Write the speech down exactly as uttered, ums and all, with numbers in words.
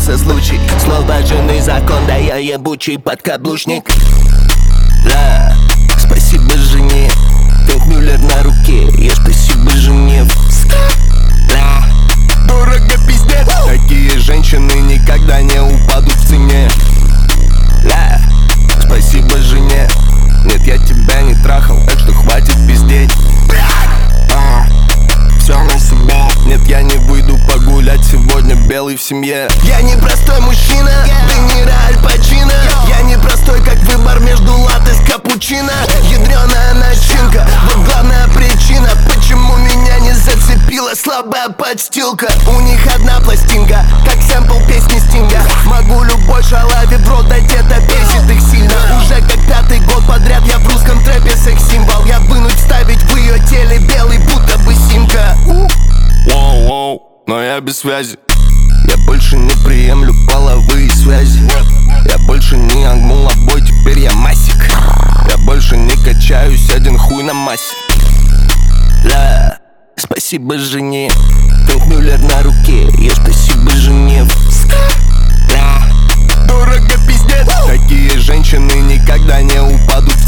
представился случай. Слово жены закон, да я ебучий подкаблучник. Да, спасибо жене. Пинк Мюллер на руке, я спасибо жене. Да, дорого пиздец. Такие женщины никогда не упадут в цене. Да, спасибо жене. Нет, я тебя не трахал, так что хватит пиздеть. а, Все на себя. Нет, я не выйду погулять сегодня белый в семье. Я не простой мужчина, Де Ниро, Аль Пачино. Я не простой, как выбор между латте с капучино. Ядреная начинка, вот главная причина, почему меня не зацепила слабая подстилка. У них одна пластинка, как сэмпл песни Стинга. Могу любой шалаве в рот дать, это бесит их сильно. Уже как пятый год подряд я в русском трэпе секс-символ. Я вынуть ставить в ее теле белый, будто бы симка. Воу-воу, но я без связи. Я больше не приемлю половые связи. Я больше не ангмулабой, теперь я масик. Я больше не качаюсь, один хуй на массе. Да, спасибо жене. Пинк Мюллер на руке, я спасибо жене. Да, дорого пиздец. Такие женщины никогда не упадут